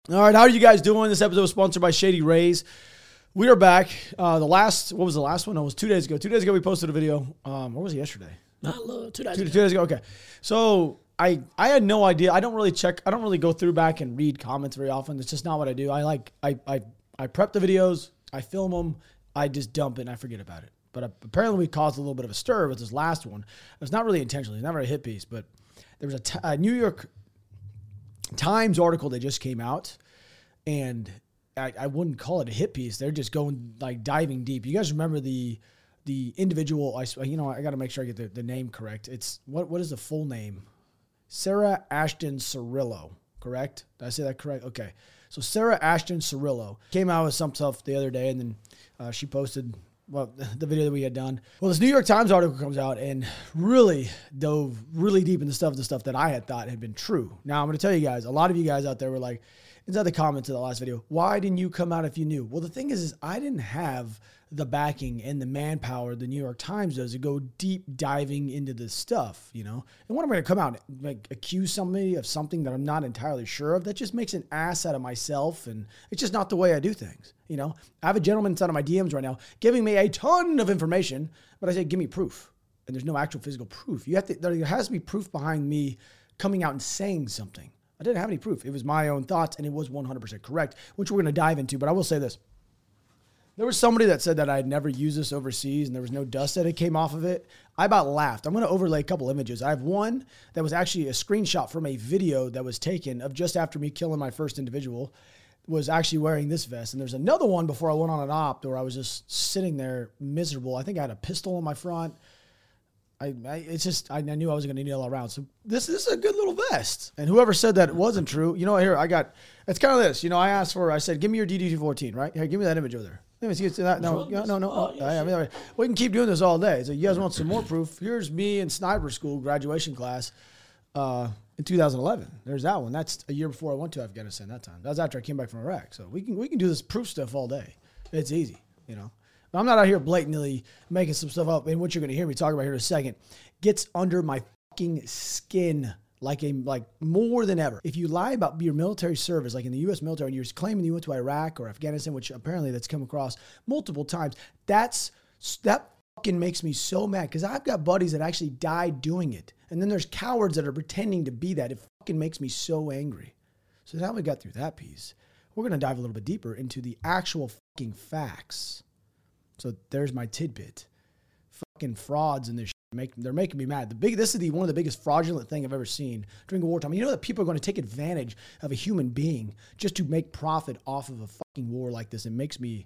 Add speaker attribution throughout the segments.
Speaker 1: All right, how are you guys doing? This episode was sponsored by Shady Rays. We are back. What was the last one? No, it was 2 days ago. 2 days ago, we posted a video. Or was it yesterday?
Speaker 2: No, 2 days
Speaker 1: Two
Speaker 2: ago.
Speaker 1: days ago, okay. So I had no idea. I don't really go through back and read comments very often. It's just not what I do. I prep the videos, I film them, I just dump it and I forget about it. But apparently we caused a little bit of a stir with this last one. It was not really intentionally. It's not really a hit piece, but there was a New York Times article that just came out, and I wouldn't call it a hit piece. They're just going like diving deep. You guys remember the individual? I got to make sure I get the name correct. It's what is the full name? Sarah Ashton Cirillo, correct? Did I say that correct? Okay. So Sarah Ashton Cirillo came out with some stuff the other day, and then she posted the video that we had done. Well, this New York Times article comes out and really dove really deep into the stuff that I had thought had been true. Now, I'm going to tell you guys, a lot of you guys out there were like, inside the comments of the last video, why didn't you come out if you knew? Well, the thing is I didn't have the backing and the manpower the New York Times does to go deep diving into this stuff, you know? And when I'm going to come out and like accuse somebody of something that I'm not entirely sure of, that just makes an ass out of myself, and it's just not the way I do things, you know? I have a gentleman inside of my DMs right now giving me a ton of information, but I say, give me proof. And there's no actual physical proof. There has to be proof behind me coming out and saying something. I didn't have any proof. It was my own thoughts, and it was 100% correct, which we're going to dive into. But I will say this. There was somebody that said that I had never used this overseas and there was no dust that came off of it. I about laughed. I'm going to overlay a couple images. I have one that was actually a screenshot from a video that was taken of just after me killing my first individual, was actually wearing this vest. And there's another one before I went on an op where I was just sitting there miserable. I think I had a pistol in my front. I knew I was going to need all around. So this is a good little vest. And whoever said that it wasn't true, you know, here it's kind of this. You know, I said, give me your DD-214, right? Here, give me that image over there. Let me see that. No.
Speaker 2: Oh, yeah,
Speaker 1: we can keep doing this all day. So you guys want some more proof? Here's me in sniper school graduation class in 2011. There's that one. That's a year before I went to Afghanistan that time. That was after I came back from Iraq. So we can do this proof stuff all day. It's easy, you know. But I'm not out here blatantly making some stuff up. And what you're going to hear me talk about here in a second gets under my fucking skin like more than ever. If you lie about your military service, like in the U.S. military, and you're claiming you went to Iraq or Afghanistan, which apparently that's come across multiple times, that fucking makes me so mad, because I've got buddies that actually died doing it. And then there's cowards that are pretending to be that. It fucking makes me so angry. So now we got through that piece. We're going to dive a little bit deeper into the actual fucking facts. So there's my tidbit. Fucking frauds in this shit. They're making me mad. This is one of the biggest fraudulent thing I've ever seen during wartime. You know that people are going to take advantage of a human being just to make profit off of a fucking war like this. It makes me...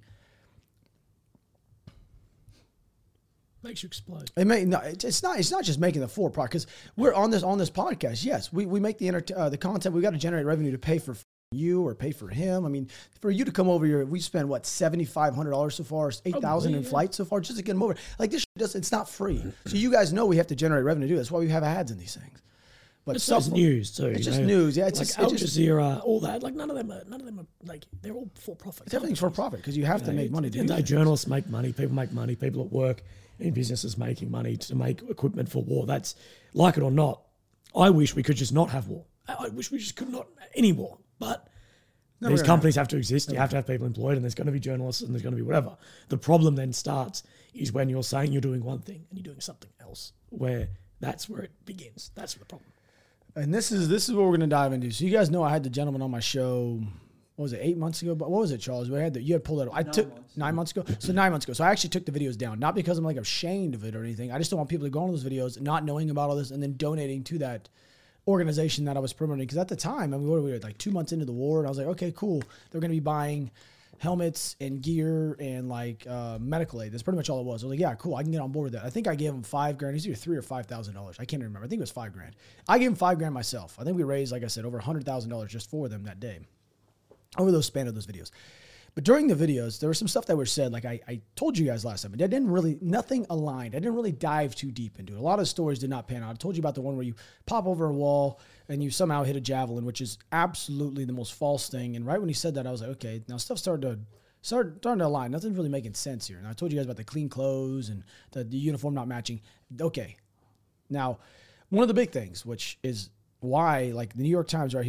Speaker 2: Makes you explode.
Speaker 1: It's not just making the for profit, because we're on this podcast. Yes, we make the content. We got to generate revenue to pay for you or pay for him. I mean, for you to come over here, we spent $7,500 so far, $8,000 in flights so far just to get him over. Like, this shit it's not free. So you guys know we have to generate revenue to do. That's why we have ads in these things. But
Speaker 2: it's just news too.
Speaker 1: It's just news. Yeah, it's
Speaker 2: like Al Jazeera, all that. Like none of them are like, they're all for profit.
Speaker 1: Everything's for profit because you have to make money.
Speaker 2: Journalists make money. People make money. People at work in businesses making money to make equipment for war. That's, like it or not, I wish we could just not have war. I wish we just could not any war. But these companies have to exist. You have to have people employed, and there's going to be journalists, and there's going to be whatever. The problem then starts is when you're saying you're doing one thing and you're doing something else, where that's where it begins. That's the problem.
Speaker 1: And this is what we're going to dive into. So you guys know I had the gentleman on my show, what was it, 8 months ago? But what was it, Charles? You had pulled that up. 9 months ago. So 9 months ago. So I actually took the videos down, not because I'm like ashamed of it or anything. I just don't want people to go on those videos not knowing about all this and then donating to that organization that I was promoting. Because at the time, I mean, what were we, like 2 months into the war, and I was like, okay, cool. They're going to be buying helmets and gear and like medical aid. That's pretty much all it was. I was like, yeah, cool. I can get on board with that. I think I gave him $5,000. It's either $3,000 or $5,000. I can't remember. I think it was $5,000. I gave him $5,000 myself. I think we raised, like I said, over $100,000 just for them that day over those span of those videos. But during the videos, there was some stuff that was said, like I told you guys last time, and nothing aligned. I didn't really dive too deep into it. A lot of stories did not pan out. I told you about the one where you pop over a wall and you somehow hit a javelin, which is absolutely the most false thing. And right when he said that, I was like, okay, now stuff starting to align. Nothing's really making sense here. And I told you guys about the clean clothes and the uniform not matching. Okay. Now, one of the big things, which is why, like the New York Times right here,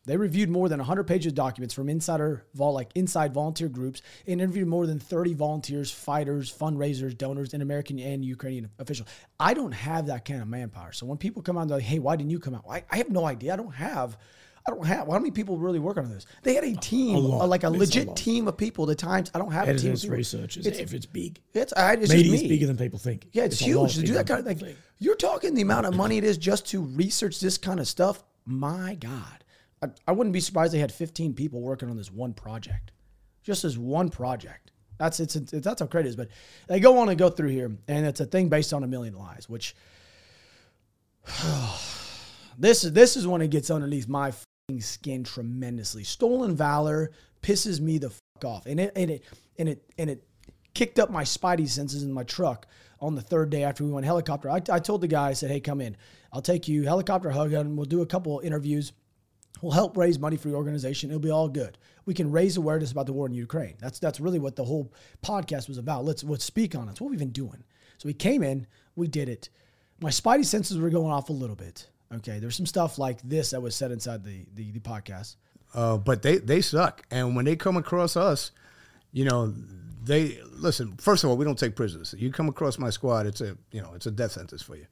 Speaker 1: They reviewed more than 100 pages of documents from inside volunteer groups and interviewed more than 30 volunteers, fighters, fundraisers, donors, and American and Ukrainian officials. I don't have that kind of manpower. So when people come out and they're like, hey, why didn't you come out? I have no idea. I don't have. How many people really work on this? They had a team, like a legit team of people. At times, I don't have a team of people.
Speaker 2: Researchers, if it's big.
Speaker 1: It's
Speaker 2: Media's bigger than people think.
Speaker 1: Yeah, it's huge to do that kind of thing. You're talking the amount of money it is just to research this kind of stuff. My God. I wouldn't be surprised they had 15 people working on this one project. Just as one project. That's how great it is. But they go on and go through here, and it's a thing based on 1 million lies, which this is when it gets underneath my skin tremendously. Stolen valor pisses me the fuck off. And it kicked up my spidey senses in my truck on the third day after we went helicopter. I told the guy, I said, hey, come in. I'll take you helicopter hug and we'll do a couple of interviews. We'll help raise money for your organization. It'll be all good. We can raise awareness about the war in Ukraine. That's really what the whole podcast was about. Let's speak on it. It's what we've been doing. So we came in, we did it. My spidey senses were going off a little bit. Okay, there's some stuff like this that was said inside the podcast.
Speaker 3: But they suck. And when they come across us, they listen. First of all, we don't take prisoners. You come across my squad, it's a death sentence for you.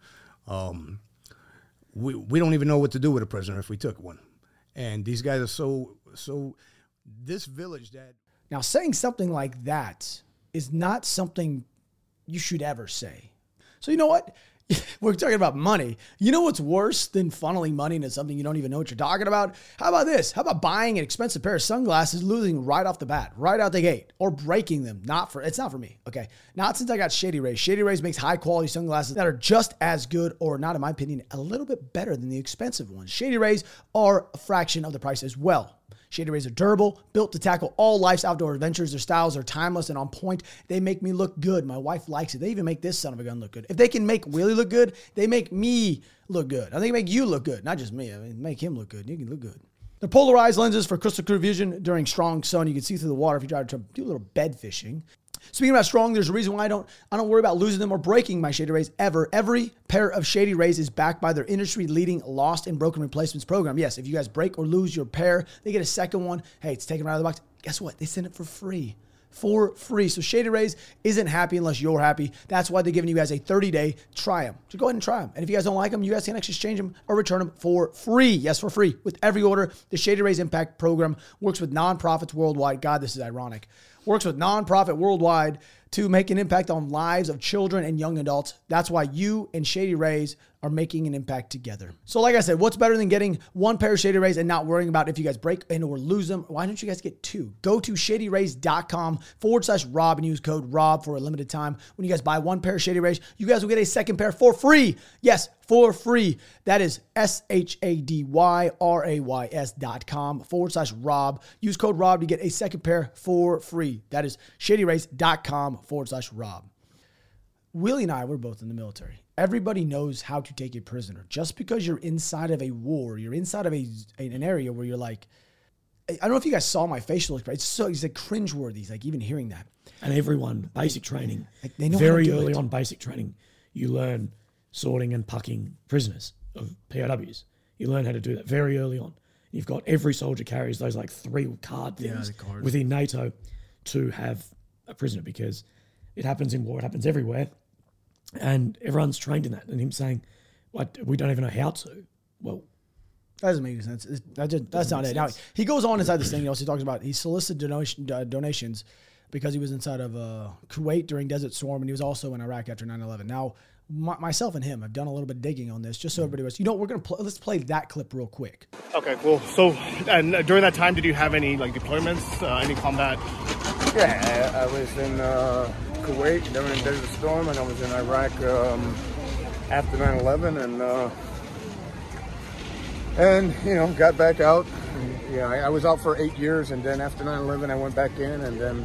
Speaker 3: We don't even know what to do with a prisoner if we took one. And these guys are so. This village that
Speaker 1: now saying something like that is not something you should ever say. So you know what? We're talking about money. You know what's worse than funneling money into something you don't even know what you're talking about? How about this? How about buying an expensive pair of sunglasses, losing right off the bat, right out the gate, or breaking them? It's not for me, okay? Not since I got Shady Rays. Shady Rays makes high-quality sunglasses that are just as good, or not in my opinion, a little bit better than the expensive ones. Shady Rays are a fraction of the price as well. Shady Rays are durable, built to tackle all life's outdoor adventures. Their styles are timeless and on point. They make me look good. My wife likes it. They even make this son of a gun look good. If they can make Willie look good, they make me look good. I think they make you look good. Not just me. I mean, make him look good. You can look good. They're polarized lenses for crystal clear vision during strong sun. You can see through the water if you try to do a little bed fishing. Speaking about strong, there's a reason why I don't worry about losing them or breaking my Shady Rays ever. Every pair of Shady Rays is backed by their industry-leading lost and broken replacements program. Yes, if you guys break or lose your pair, they get a second one. Hey, it's taken right out of the box. Guess what? They send it for free. For free. So Shady Rays isn't happy unless you're happy. That's why they're giving you guys a 30-day try them. So go ahead and try them. And if you guys don't like them, you guys can actually exchange them or return them for free. Yes, for free. With every order, the Shady Rays Impact Program works with nonprofits worldwide. God, this is ironic. Works with nonprofit worldwide to make an impact on lives of children and young adults. That's why you and Shady Rays are making an impact together. So like I said, what's better than getting one pair of Shady Rays and not worrying about if you guys break and or lose them? Why don't you guys get two? Go to shadyrays.com/Rob and use code ROB for a limited time. When you guys buy one pair of Shady Rays, you guys will get a second pair for free. Yes, for free. That is shadyrays.com/Rob. Use code ROB to get a second pair for free. That is shadyrays.com/Rob. Willie and I were both in the military. Everybody knows how to take a prisoner. Just because you're inside of a war, you're inside of an area where you're like, I don't know if you guys saw my facial expression. It's like cringeworthy. It's like even hearing that.
Speaker 2: And everyone, basic training,
Speaker 1: they know
Speaker 2: very
Speaker 1: how to do
Speaker 2: early
Speaker 1: it.
Speaker 2: on basic training, you learn sorting and pucking prisoners of POWs. You learn how to do that very early on. You've got every soldier carries those like 3 card things
Speaker 1: the cards.
Speaker 2: within NATO to have a prisoner because it happens in war, it happens everywhere. And everyone's trained in that. And him saying, "What? We don't even know how to." Well,
Speaker 1: that doesn't make any sense. That's not it. Now, he goes on inside this thing. He also talks about he solicited donations because he was inside of Kuwait during Desert Storm, and he was also in Iraq after 9/11. Now, myself and him have done a little bit of digging on this, just so everybody was. We're gonna let's play that clip real quick.
Speaker 4: Okay, cool. So, and during that time, did you have any like deployments, any combat?
Speaker 5: Yeah, I was in Kuwait during Desert Storm, and I was in Iraq after 9/11, and got back out. And, I was out for 8 years, and then after 9/11, I went back in, and then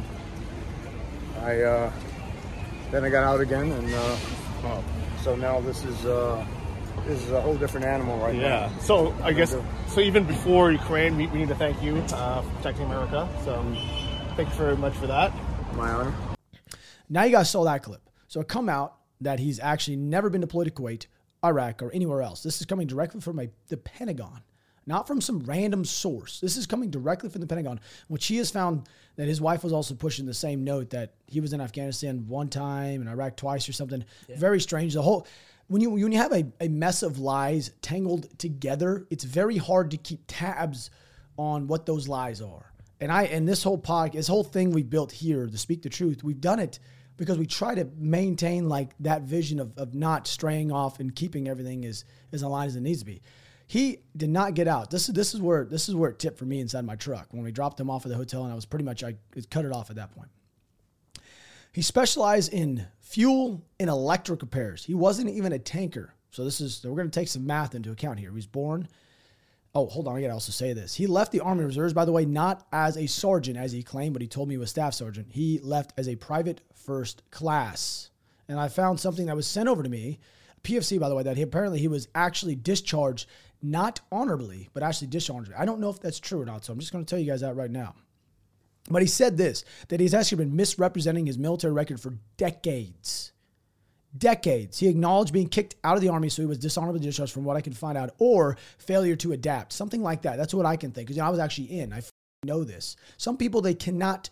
Speaker 5: I got out again, and so now this is a whole different animal right now.
Speaker 4: Yeah. So I guess even before Ukraine, we need to thank you for protecting America. So thank you very much for that.
Speaker 5: My honor.
Speaker 1: Now you guys saw that clip. So it come out that he's actually never been deployed to Kuwait, Iraq, or anywhere else. This is coming directly from the Pentagon. not from some random source. This is coming directly from the Pentagon, which he has found that his wife was also pushing the same note that he was in Afghanistan one time and Iraq twice or something. Yeah. Very strange. The whole when you have a mess of lies tangled together, it's very hard to keep tabs on what those lies are. And this whole podcast, this whole thing we built here to speak the truth, we've done it because we try to maintain like that vision of not straying off and keeping everything as aligned as it needs to be. He did not get out. This is where it tipped for me inside my truck when we dropped him off at the hotel, and I was pretty much I cut it off at that point. He specialized in fuel and electric repairs. He wasn't even a tanker. So we're going to take some math into account here. He was born. Oh, hold on. I got to also say this. He left the Army Reserves, by the way, not as a sergeant, as he claimed, but he told me he was staff sergeant. He left as a private first class. And I found something that was sent over to me, PFC, by the way, that he was actually discharged, not honorably, but actually discharged. I don't know if that's true or not, so I'm just going to tell you guys that right now. But he said this, that he's actually been misrepresenting his military record for decades. Decades. He acknowledged being kicked out of the Army, so he was dishonorably discharged from what I can find out, or failure to adapt. Something like that. That's what I can think, because I was actually in. I know this. Some people, they cannot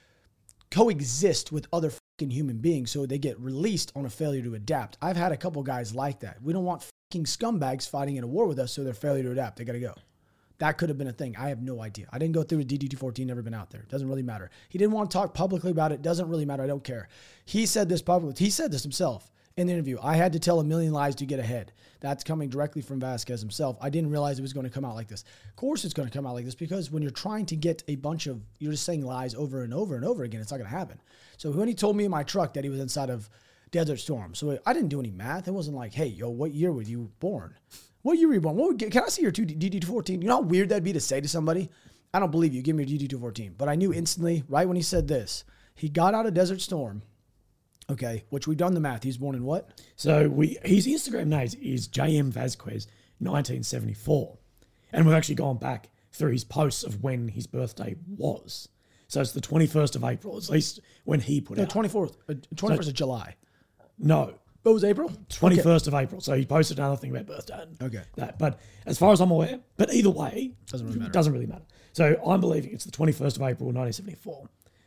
Speaker 1: coexist with other human beings, so they get released on a failure to adapt. I've had a couple guys like that. We don't want scumbags fighting in a war with us, so they're failure to adapt. They got to go. That could have been a thing. I have no idea. I didn't go through a DD-214, never been out there. Doesn't really matter. He didn't want to talk publicly about it. Doesn't really matter. I don't care. He said this publicly. He said this himself in the interview. I had to tell a million lies to get ahead. That's coming directly from Vasquez himself. I didn't realize it was going to come out like this. Of course it's going to come out like this, because when you're trying to get you're just saying lies over and over and over again, it's not going to happen. So when he told me in my truck that he was inside of Desert Storm, so I didn't do any math. It wasn't like, hey, yo, what year were you born? What year were you born? Can I see your DD-214? You know how weird that'd be to say to somebody? I don't believe you. Give me your DD-214. But I knew instantly, right when he said this, he got out of Desert Storm, okay, which we've done the math. He's born in what?
Speaker 2: So his Instagram name is JM Vasquez 1974. And we've actually gone back through his posts of when his birthday was. So it's the 21st of April, at least when he put out.
Speaker 1: 21st of July.
Speaker 2: No.
Speaker 1: What was April?
Speaker 2: 21st of April. So he posted another thing about birthday.
Speaker 1: Okay.
Speaker 2: But as far as I'm aware, but either way, doesn't really matter. So I'm believing it's the 21st of April, 1974.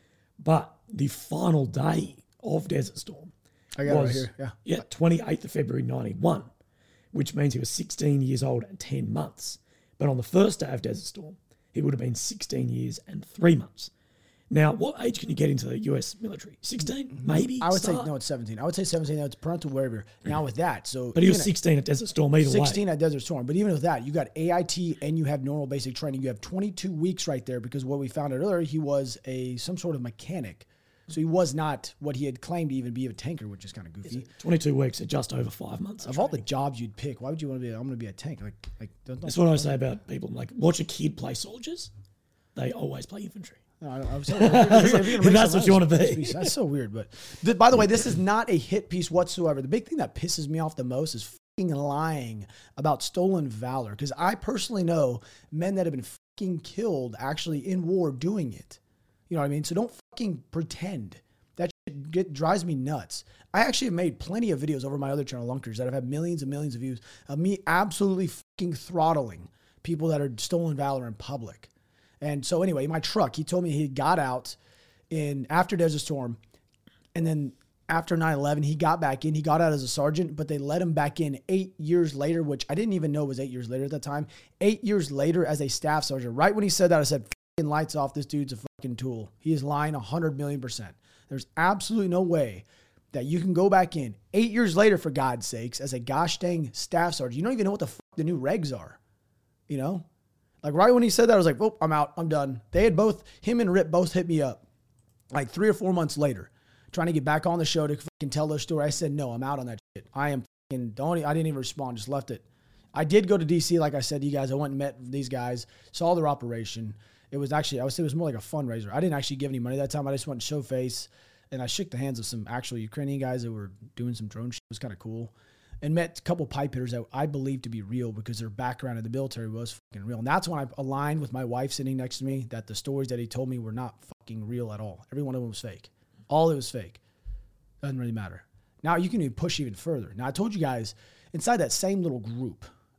Speaker 2: But the final day of Desert Storm was, right here. 28th of February, 91, which means he was 16 years old and 10 months. But on the first day of Desert Storm, he would have been 16 years and 3 months. Now, what age can you get into the U.S. military? 16, maybe?
Speaker 1: I would say, no, it's 17. I would say 17. That's parental waiver. Now with that, so...
Speaker 2: But he was 16 at Desert Storm either
Speaker 1: 16 at Desert Storm. But even with that, you got AIT and you have normal basic training. You have 22 weeks right there, because what we found out earlier, he was some sort of mechanic. So he was not what he had claimed to even be a tanker, which is kind of goofy.
Speaker 2: 22 weeks at just over 5 months.
Speaker 1: Of all the jobs you'd pick, why would you want to be, I'm going to be a tank?
Speaker 2: That's what I say about people. Like, watch a kid play soldiers. They always play infantry.
Speaker 1: No, I was that's
Speaker 2: what you want to be.
Speaker 1: That's so weird. But by the way, this is not a hit piece whatsoever. The big thing that pisses me off the most is fucking lying about stolen valor. Because I personally know men that have been fucking killed actually in war doing it. You know what I mean? So don't fucking pretend. That shit drives me nuts. I actually have made plenty of videos over my other channel, Lunkers, that have had millions and millions of views of me absolutely fucking throttling people that are stolen valor in public. And so anyway, my truck, he told me he got out after Desert Storm, and then after 9/11, he got back in. He got out as a sergeant, but they let him back in 8 years later, which I didn't even know was 8 years later at that time. 8 years later as a staff sergeant. Right when he said that, I said, fucking lights off, this dude's a fucking tool. He is lying 100,000,000%. There's absolutely no way that you can go back in 8 years later, for God's sakes, as a gosh dang staff sergeant. You don't even know what the fuck the new regs are, you know? Like right when he said that, I was like, oh, I'm out. I'm done. They had him and Rip both hit me up like 3 or 4 months later, trying to get back on the show to fucking tell their story. I said, no, I'm out on that shit. I didn't even respond. Just left it. I did go to DC. Like I said to you guys, I went and met these guys, saw their operation. It was actually, I would say it was more like a fundraiser. I didn't actually give any money that time. I just went and show face, and I shook the hands of some actual Ukrainian guys that were doing some drone shit. It was kind of cool. And met a couple pipe hitters that I believe to be real, because their background in the military was fucking real. And that's when I aligned with my wife sitting next to me that the stories that he told me were not fucking real at all. Every one of them was fake. All it was fake. Doesn't really matter. Now you can even push even further. Now I told you guys, inside that same little group,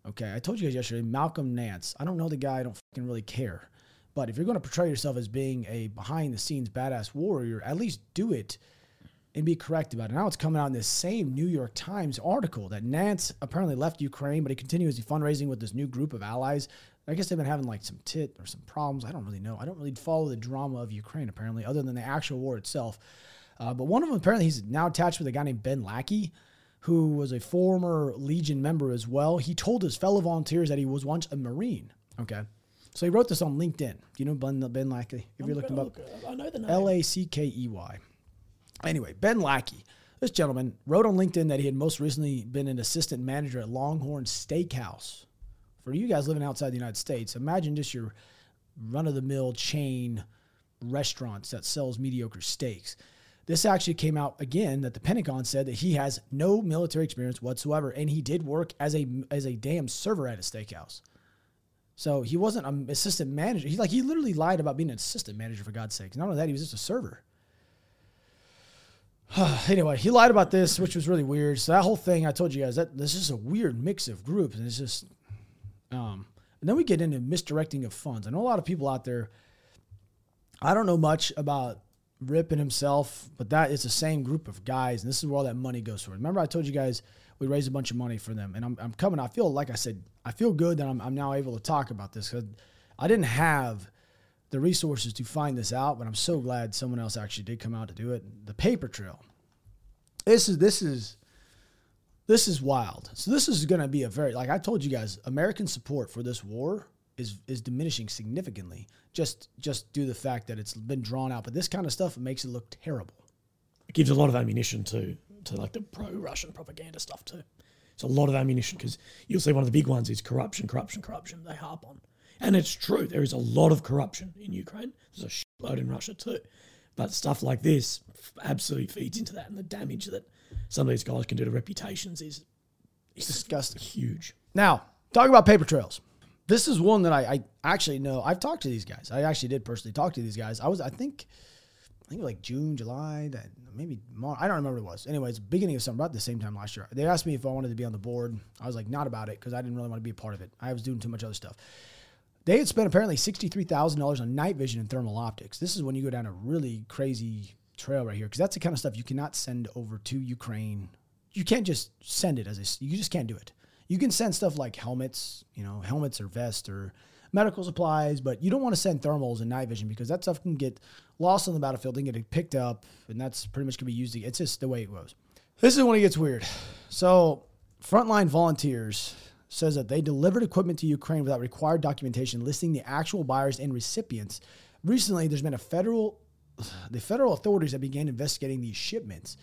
Speaker 1: Okay, I told you guys yesterday, Malcolm Nance. I don't know the guy. I don't fucking really care. But if you're going to portray yourself as being a behind-the-scenes badass warrior, at least do it and be correct about it. Now it's coming out in this same New York Times article that Nance apparently left Ukraine, but he continues fundraising with this new group of allies. I guess they've been having like some problems. I don't really know. I don't really follow the drama of Ukraine, apparently, other than the actual war itself. But one of them, apparently, he's now attached with a guy named Ben Lackey, who was a former Legion member as well. He told his fellow volunteers that he was once a Marine. Okay. So he wrote this on LinkedIn. Do you know Ben Lackey? If you're looking up,
Speaker 2: I know the name.
Speaker 1: Lackey. Anyway, Ben Lackey, this gentleman, wrote on LinkedIn that he had most recently been an assistant manager at Longhorn Steakhouse. For you guys living outside the United States, imagine just your run-of-the-mill chain restaurants that sells mediocre steaks. This actually came out again that the Pentagon said that he has no military experience whatsoever, and he did work as a damn server at a steakhouse. So he wasn't an assistant manager. He literally lied about being an assistant manager, for God's sakes. Not only that, he was just a server. Anyway, he lied about this, which was really weird. So that whole thing, I told you guys, that this is a weird mix of groups, and it's just, and then we get into misdirecting of funds. I know a lot of people out there. I don't know much about Rip and himself, but that is the same group of guys, and this is where all that money goes for. Remember, I told you guys we raised a bunch of money for them, and I'm coming. I feel like I said, I feel good that I'm now able to talk about this because I didn't have the resources to find this out, but I'm so glad someone else actually did come out to do it. The paper trail. This is wild. So this is going to be a very, like I told you guys, American support for this war is diminishing significantly just due to the fact that it's been drawn out. But this kind of stuff makes it look terrible.
Speaker 2: It gives a lot of ammunition to like the pro-Russian propaganda stuff too. It's a lot of ammunition because you'll see one of the big ones is corruption. They harp on. And it's true. There is a lot of corruption in Ukraine. There's a shitload in Russia too. But stuff like this absolutely feeds into that. And the damage that some of these guys can do to reputations is
Speaker 1: disgusting.
Speaker 2: Huge.
Speaker 1: Now, talking about paper trails. This is one that I actually know. I've talked to these guys. I actually did personally talk to these guys. I think like June, July, that maybe March. I don't remember what it was. Anyways, beginning of summer, about the same time last year. They asked me if I wanted to be on the board. I was like, not about it, because I didn't really want to be a part of it. I was doing too much other stuff. They had spent apparently $63,000 on night vision and thermal optics. This is when you go down a really crazy trail right here, because that's the kind of stuff you cannot send over to Ukraine. You can't just send it you just can't do it. You can send stuff like helmets or vests or medical supplies, but you don't want to send thermals and night vision because that stuff can get lost on the battlefield and get picked up, and that's pretty much going to be used. It's just the way it goes. This is when it gets weird. So Frontline Volunteers says that they delivered equipment to Ukraine without required documentation listing the actual buyers and recipients. Recently, there's been the federal authorities that began investigating these shipments.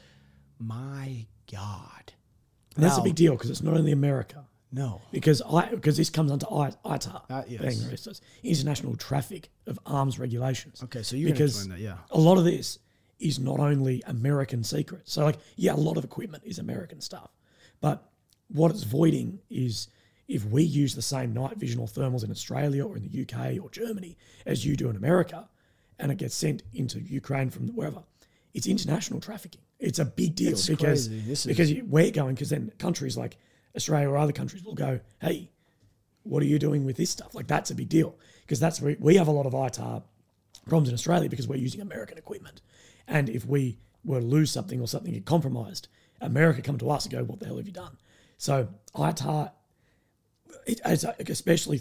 Speaker 1: My God.
Speaker 2: And that's a big deal because it's not only America.
Speaker 1: No.
Speaker 2: Because this comes under ITAR,
Speaker 1: yes.
Speaker 2: so it's International Traffic of Arms Regulations.
Speaker 1: Okay, so you can explain that, yeah.
Speaker 2: A lot of this is not only American secret. So, a lot of equipment is American stuff. But what it's voiding is if we use the same night vision or thermals in Australia or in the UK or Germany as you do in America, and it gets sent into Ukraine from wherever, it's international trafficking. It's a big deal because we're going, because then countries like Australia or other countries will go, hey, what are you doing with this stuff? Like, that's a big deal because that's where we have a lot of ITAR problems in Australia because we're using American equipment. And if we were to lose something or something get compromised, America come to us and go, what the hell have you done? So ITAR, especially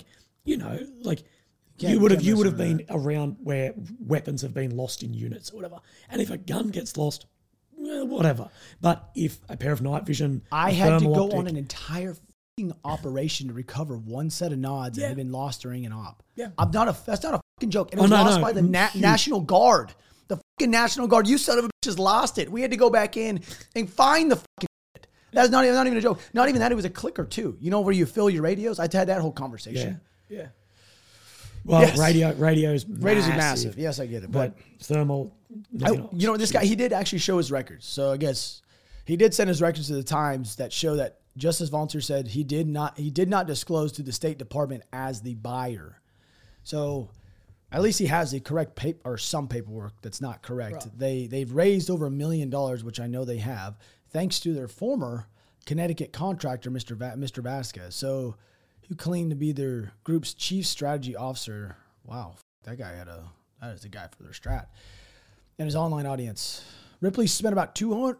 Speaker 2: you would have been around where weapons have been lost in units or whatever. And if a gun gets lost, whatever. But if a pair of night vision,
Speaker 1: I had to go on an entire operation to recover one set of nods that had been lost during an op.
Speaker 2: Yeah,
Speaker 1: that's not a fucking joke. And it was lost by the National Guard. The fucking National Guard. You son of a bitch just lost it. We had to go back in and find the fucking shit. That's not even a joke. Not even that. It was a clicker too. You know where you fill your radios? I had that whole conversation.
Speaker 2: Yeah. Well, yes. Radios
Speaker 1: are massive. Yes, I get it. But
Speaker 2: thermal.
Speaker 1: This guy, he did actually show his records. So I guess he did send his records to the Times that show that Justice Volunteer said he did not disclose to the State Department as the buyer. So at least he has the correct paper or some paperwork that's not correct. Right. They've raised over $1 million, which I know they have, thanks to their former Connecticut contractor, Mr. Vasquez. So, who claimed to be their group's chief strategy officer. Wow, that is the guy for their strat. And his online audience. Ripley spent about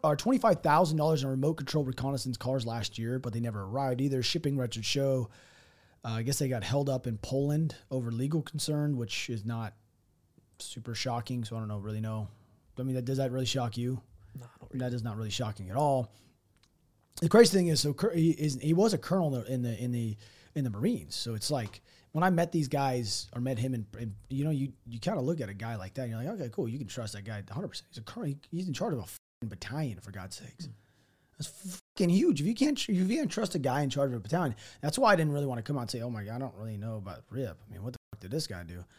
Speaker 1: $25,000 on remote control reconnaissance cars last year, but they never arrived either. Shipping records show, I guess they got held up in Poland over legal concern, which is not super shocking. So I don't really know. I mean, does that really shock you?
Speaker 2: No, not really.
Speaker 1: That is not really shocking at all. The crazy thing is, he was a colonel in the Marines. So it's like when I met these guys or met him, and you kind of look at a guy like that, and you're like, okay, cool, you can trust that guy 100%. He's a colonel. He's in charge of a battalion, for God's sakes. That's fucking huge. If you can't trust a guy in charge of a battalion, that's why I didn't really want to come out and say, oh my God, I don't really know about Rip. I mean, what the fuck did this guy do?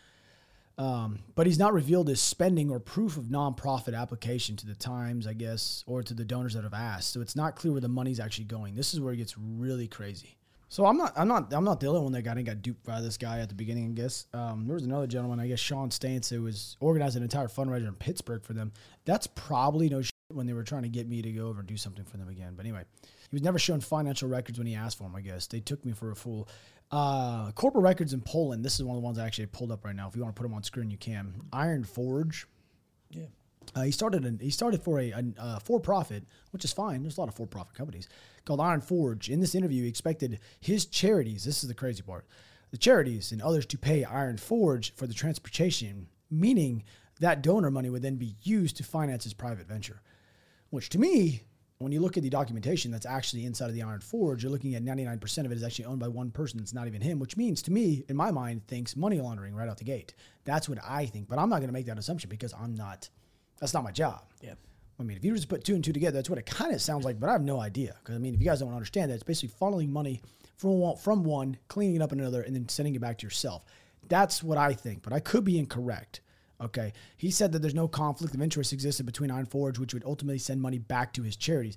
Speaker 1: But he's not revealed his spending or proof of nonprofit application to the Times, I guess, or to the donors that have asked. So it's not clear where the money's actually going. This is where it gets really crazy. So I'm not the only one that got duped by this guy at the beginning, I guess. There was another gentleman, I guess Sean Stantz, who was organizing an entire fundraiser in Pittsburgh for them. That's probably no shit when they were trying to get me to go over and do something for them again. But anyway, he was never shown financial records when he asked for them, I guess. They took me for a fool. Corporate records in Poland. This is one of the ones I actually pulled up right now. If you want to put them on screen, you can. Iron Forge.
Speaker 2: Yeah.
Speaker 1: He started for a for-profit, which is fine. There's a lot of for-profit companies called Iron Forge. In this interview, he expected his charities, this is the crazy part, the charities and others to pay Iron Forge for the transportation, meaning that donor money would then be used to finance his private venture, which to me, when you look at the documentation that's actually inside of the Iron Forge, you're looking at 99% of it is actually owned by one person. It's not even him, which means to me, in my mind, thinks money laundering right out the gate. That's what I think, but I'm not going to make that assumption because that's not my job.
Speaker 2: Yeah.
Speaker 1: I mean, if you just put two and two together, that's what it kind of sounds like, but I have no idea. Because, I mean, if you guys don't understand that, it's basically funneling money from one, cleaning it up in another, and then sending it back to yourself. That's what I think, but I could be incorrect. Okay. He said that there's no conflict of interest existed between Iron Forge, which would ultimately send money back to his charities.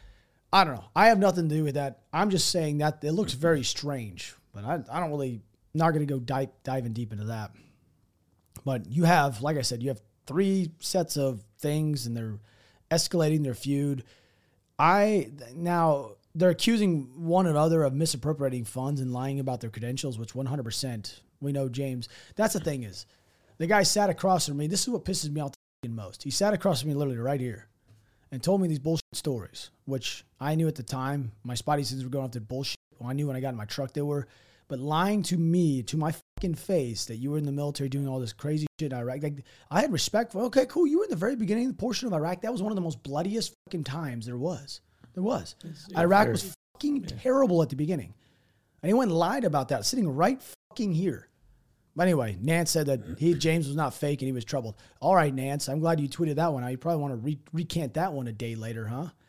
Speaker 1: I don't know. I have nothing to do with that. I'm just saying that it looks very strange, but I don't really, not going to go diving deep into that. But you have, like I said, you have 3 sets of things, and they're escalating their feud. Now they're accusing one another of misappropriating funds and lying about their credentials, which 100% we know, James. That's the thing is, the guy sat across from me. This is what pisses me off the most. He sat across from me literally right here and told me these bullshit stories, which I knew at the time. My spidey senses were going off to bullshit. Well, I knew when I got in my truck they were. But lying to me, to my fucking face, that you were in the military doing all this crazy shit in Iraq. Like, I had respect for, okay, cool, you were in the very beginning of the portion of Iraq. That was one of the most bloodiest fucking times there was. Iraq was fucking terrible at the beginning. And he went and lied about that, sitting right fucking here. But anyway, Nance said that James was not fake and he was troubled. All right, Nance, I'm glad you tweeted that one out. You probably want to recant that one a day later,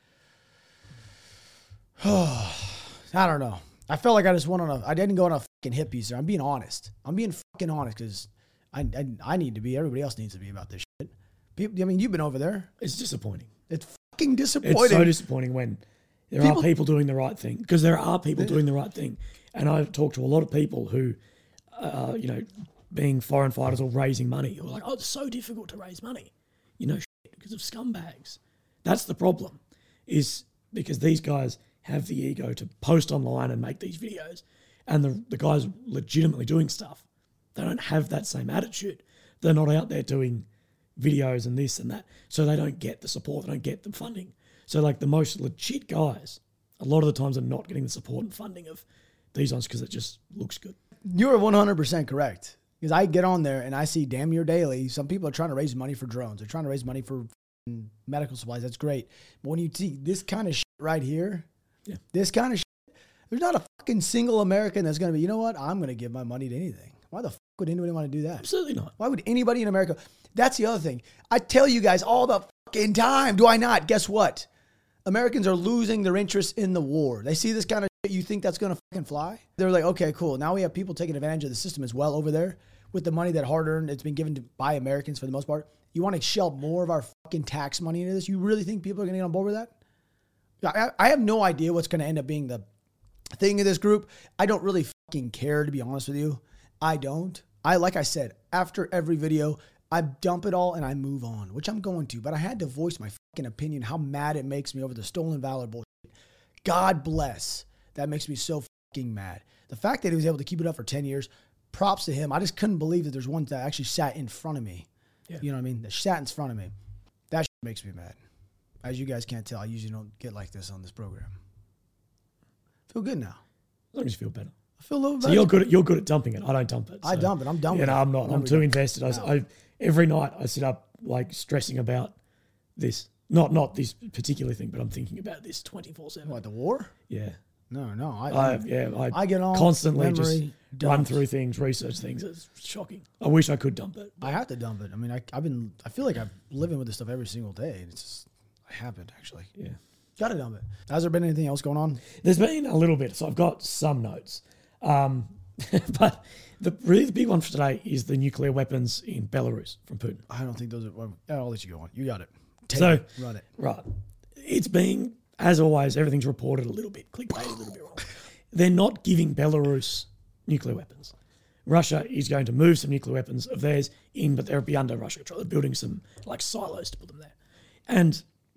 Speaker 1: huh? I don't know. I felt like I just went I didn't go on a fucking hit piece there. I'm being honest. I'm being fucking honest because I need to be. Everybody else needs to be about this shit. People, I mean, you've been over there.
Speaker 2: It's disappointing.
Speaker 1: It's fucking disappointing.
Speaker 2: It's so disappointing when there are people doing the right thing, because there are people doing the right thing. And I've talked to a lot of people who, being foreign fighters or raising money, who are like, oh, it's so difficult to raise money, because of scumbags. That's the problem, is because these guys have the ego to post online and make these videos, and the guys legitimately doing stuff, they don't have that same attitude. They're not out there doing videos and this and that, so they don't get the support, they don't get the funding. So like the most legit guys, a lot of the times are not getting the support and funding of these ones because it just looks good.
Speaker 1: You're 100% correct. Because I get on there and I see damn near daily, some people are trying to raise money for drones. They're trying to raise money for medical supplies. That's great. But when you see this kind of shit right here, this kind of shit, there's not a fucking single American that's going to be, you know what, I'm going to give my money to anything. Why the fuck would anybody want to do that?
Speaker 2: Absolutely not.
Speaker 1: Why would anybody in America? That's the other thing. I tell you guys all the fucking time, do I not? Guess what? Americans are losing their interest in the war. They see this kind of shit, you think that's going to fucking fly? They're like, okay, cool. Now we have people taking advantage of the system as well over there with the money that hard-earned, it's been given by Americans for the most part. You want to shell more of our fucking tax money into this? You really think people are going to get on board with that? I have no idea what's going to end up being the thing of this group. I don't really fucking care, to be honest with you. I don't. Like I said, after every video, I dump it all and I move on, which I'm going to. But I had to voice my fucking opinion, how mad it makes me over the stolen valor bullshit. God bless. That makes me so fucking mad. The fact that he was able to keep it up for 10 years, props to him. I just couldn't believe that there's one that actually sat in front of me.
Speaker 2: Yeah.
Speaker 1: You know what I mean? That sat in front of me. That shit makes me mad. As you guys can't tell, I usually don't get like this on this program. Feel good now.
Speaker 2: As long as you feel better.
Speaker 1: I feel a little
Speaker 2: So
Speaker 1: better.
Speaker 2: you're good at dumping it. I don't dump it.
Speaker 1: I dump it. I'm done with it.
Speaker 2: I'm not. I'm too invested. I every night I sit up like stressing about this. Not this particular thing, but I'm thinking about this 24/7.
Speaker 1: What, the war?
Speaker 2: Yeah.
Speaker 1: No.
Speaker 2: I
Speaker 1: get on
Speaker 2: constantly
Speaker 1: memory
Speaker 2: just run
Speaker 1: dumps.
Speaker 2: through things, research things. It's shocking. I wish I could dump it.
Speaker 1: I have to dump it. I mean, I feel like I'm living with this stuff every single day. And it's just, I haven't actually.
Speaker 2: Yeah.
Speaker 1: Got to dump it. Has there been anything else going on?
Speaker 2: There's been a little bit, so I've got some notes. But the big one for today is the nuclear weapons in Belarus from Putin.
Speaker 1: I don't think those are. Well, I'll let you go on. You got it. Run it.
Speaker 2: Right. It's being, as always, everything's reported a little bit, clickbait a little bit wrong. They're not giving Belarus nuclear weapons. Russia is going to move some nuclear weapons of theirs in, but they'll be under Russian control. They're building some like silos to put them there. And,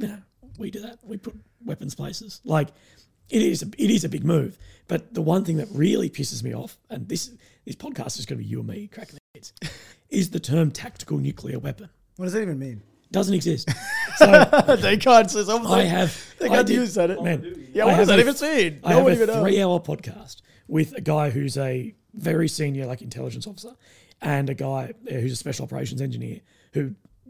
Speaker 2: we do that. We put weapons places. Like, it is a big move. But the one thing that really pisses me off, and this podcast is going to be you and me cracking the heads, is the term tactical nuclear weapon.
Speaker 1: What does that even mean?
Speaker 2: Doesn't exist. So
Speaker 1: Thank God. So
Speaker 2: Thank
Speaker 1: God you said it.
Speaker 2: Man,
Speaker 1: Yeah, what does that even mean?
Speaker 2: I have
Speaker 1: Nobody
Speaker 2: a
Speaker 1: even knows.
Speaker 2: 3-hour podcast with a guy who's a very senior intelligence officer and a guy who's a special operations engineer who